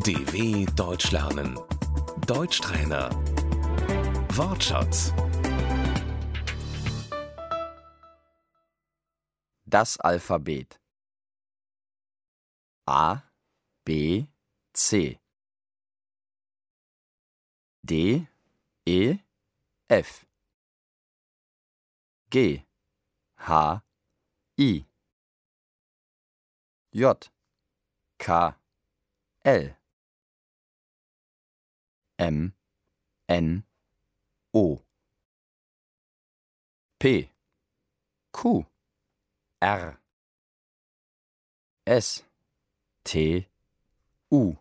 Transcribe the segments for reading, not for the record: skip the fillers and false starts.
DW Deutsch lernen. Deutschtrainer. Wortschatz. Das Alphabet. A, B, C. D, E, F. G, H, I. J, K, L. M, N, O. P, Q, R. S, T, U.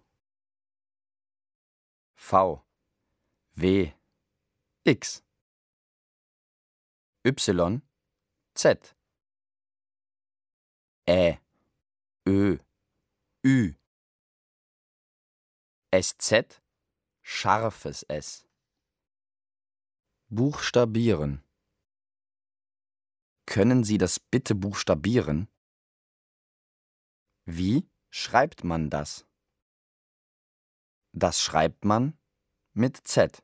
V, W, X. Y, Z. Ä, Ö, Ü. SZ, scharfes S. Buchstabieren. Können Sie das bitte buchstabieren? Wie schreibt man das? Das schreibt man mit Z.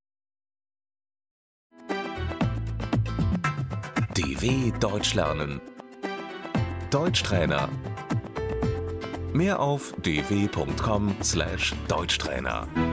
DW Deutsch lernen. Deutschtrainer. Mehr auf dw.com/Deutschtrainer.